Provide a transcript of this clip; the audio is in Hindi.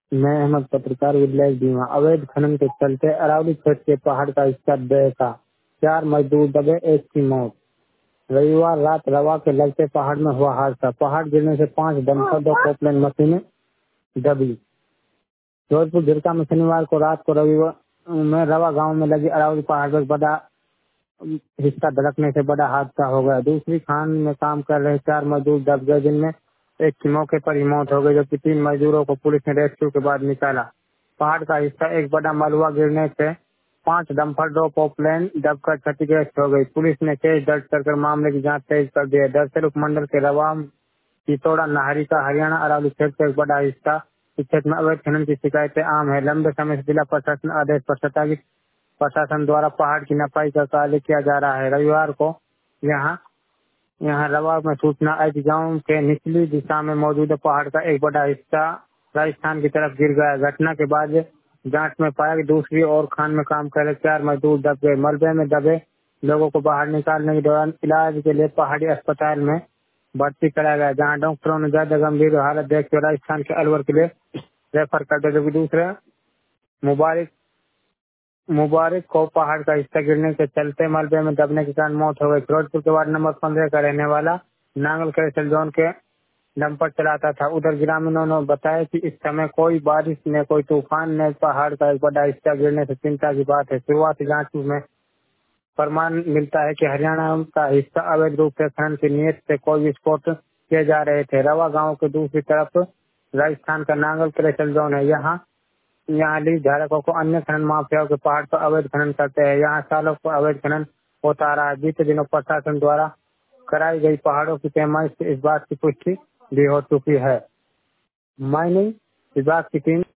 मैं अहमद पत्रकार विद्यालय बीमा। अवैध खनन के चलते अरावली क्षेत्र के पहाड़ का हिस्सा बहता, 4 मजदूर दबे, एक की मौत। रविवार रात रवा के लगते पहाड़ में हुआ हादसा। पहाड़ गिरने से 5 डंपर, 2 पोपलेन मशीनें दबी। जोधपुर झिरका में शनिवार को रात को रविवार में रवा गांव में लगी अरावली पहाड़ पर बड़ा हिस्सा धड़कने से बड़ा हादसा हो गया। दूसरी खान में काम कर रहे 4 मजदूर दब गए, जिनमें एक की मौके पर ही मौत हो गई, जबकि 3 मजदूरों को पुलिस ने रेस्क्यू के बाद निकाला। पहाड़ का हिस्सा एक बड़ा मलबा गिरने से 5 डंपर, 2 पोपलेन दबकर क्षतिग्रस्त हो गई। पुलिस ने केस दर्ज कर मामले की जांच तेज कर दी है। दरअसल उपमंडल के रवा, चितौड़ा, नाहरी का हरियाणा अरावली क्षेत्र का एक बड़ा हिस्सा इस क्षेत्र में अवैध खनन की शिकायतें आम है। लंबे समय से जिला प्रशासन आदेश पर सत्तागी प्रशासन द्वारा पहाड़ की नपाई का कार्य किया जा रहा है। रविवार को यहाँ यहाँ रवा में सूचना आई कि गांव के निचली दिशा में मौजूद पहाड़ का एक बड़ा हिस्सा राजस्थान की तरफ गिर गया। घटना के बाद जांच में पाया कि दूसरी ओर खान में काम कर रहे 4 मजदूर दब गए। मलबे में दबे लोगों को बाहर निकालने के दौरान इलाज के लिए पहाड़ी अस्पताल में भर्ती कराया गया, जहाँ डॉक्टरों ने ज्यादा गंभीर हालत देखकर राजस्थान के अलवर के लिए रेफर कर दिया। जबकि दूसरे मुबारक मुबारक को पहाड़ का हिस्सा गिरने के चलते मलबे में दबने के कारण मौत हो गई। फिरोजपुर के वार्ड नंबर 15 का रहने वाला नांगल कैसल जोन के डंपर चलाता था। उधर ग्रामीणों ने बताया कि इस समय कोई बारिश ने, कोई तूफान ने पहाड़ का एक बड़ा हिस्सा गिरने से चिंता की बात है। शुरुआती जांच में प्रमाण मिलता है कि हरियाणा का हिस्सा अवैध रूप से खनन की नीयत से कोई विस्फोट किए जा रहे थे। रवा गांव के दूसरी तरफ राजस्थान का नांगल कैसल जोन है। यहाँ लीज धारकों को अन्य खनन माफियाओं के पहाड़ पर अवैध खनन करते हैं। यहाँ सालों को अवैध खनन होता रहा है। बीते दिनों प्रशासन द्वारा कराई गई पहाड़ों की पैमाइश से इस बात की पुष्टि भी हो चुकी है। माइनिंग विभाग की टीम